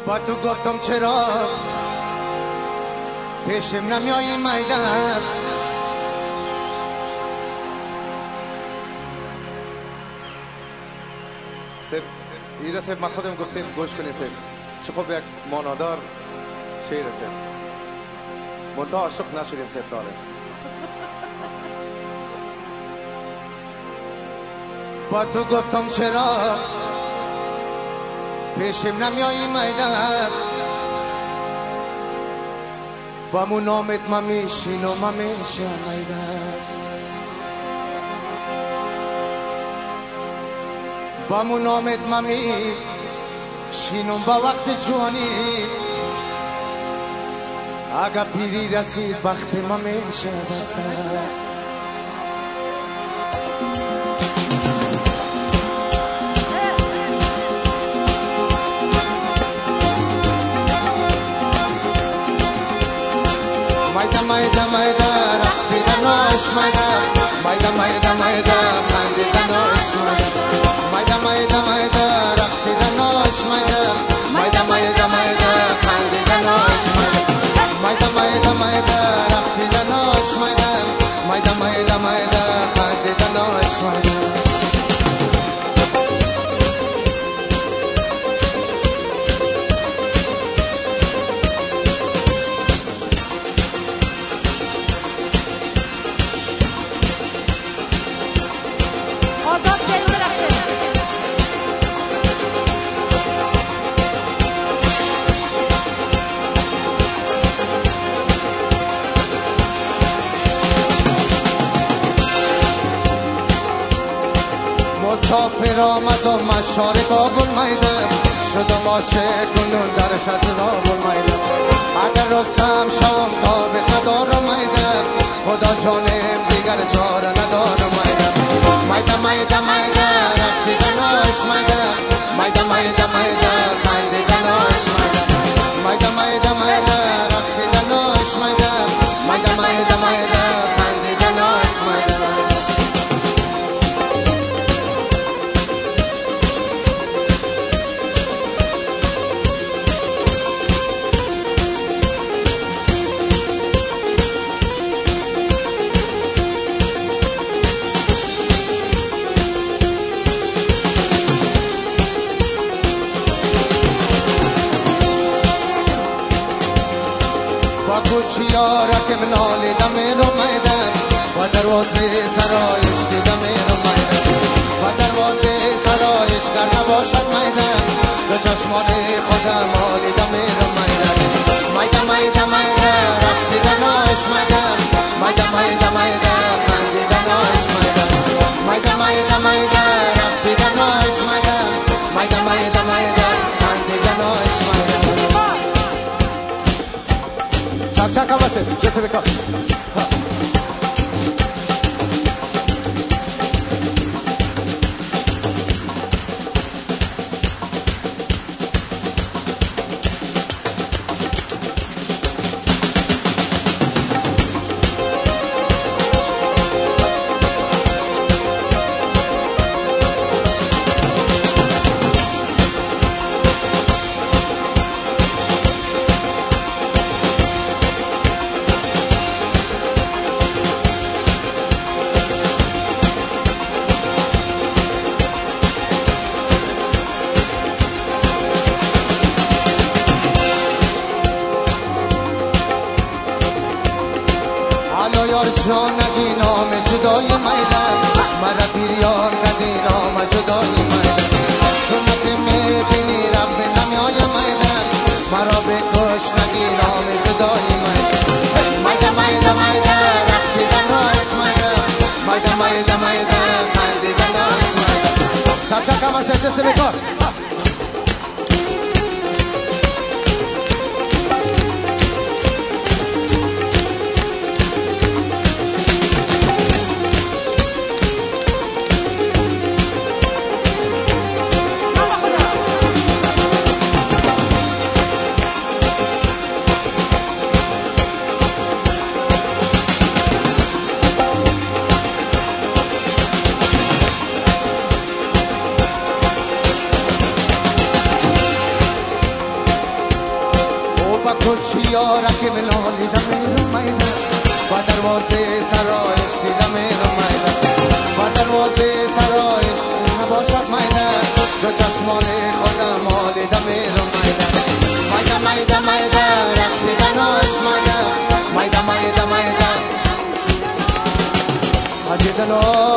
با تو گفتم چرا پیشم نمیایی میدن ایره سیب من خودم گفتیم گوش کنی سیب چه خوب یک مانادار شعر سیب منتها عاشق نشدیم سیب تاره با تو گفتم چرا پیشم نمیایی میدن با مو نامت ما میشین و ما میشه میدن با مو نامت ما میشینم با وقت جوانی اگه پیری رسید وقت ما میشه بسر Mayda mayda raqsidan oshmayda mayda mayda mayda xandidan oshmayda mayda mayda mayda raqsidan oshmayda mayda mayda mayda xandidan oshmayda mayda mayda mayda raqsidan oshmayda mayda mayda mayda xandidan oshmayda مسافر آمد و مشار کابل میده شدم عاشق کنون درش از رابل میده اگر رستم شام کابل ندارم میده خدا جانم دیگر چاره ندارم میده میده میده میده رقصیدن آش میده میده میده میده خندیدن آش میده میده میده میده رقصیدن آش میده میده میده میده خندیدن آش میده کوچیارا که من آلیدم رو میدم و دروازه سرایش دیدم رو میدم و دروازه سرایش گر نباشد میدم به چشمان خودم آلیدم رو میدم میدم میدم میدم رقصیدن آش میدم میدم میدم میدم خندیدن آش میدم میدم میدم میدم رقصیدن آش میدم میدم میدم میدم خندیدن آش میدم چک آوازه جسه بکن یار جان نگی نام جدای میدم مرا بیریان ندی نام جدای میدم سنت میبینی رب نمیای میدم مرا بکش نگی نام جدای میدم میدم میدم میدم رقصیدن آش میدم میدم میدم میدم خندیدن آش میدم چک هم از دست بکار با کلچی یارکی من آلیدم میرم میده با دروازه سرایش دیدم میرم میده با دروازه سرایش نباشد میده دو چشمان خودم آلیدم میرم میده میده میده میده رقصیدناش میده میده میده میده حجی دلو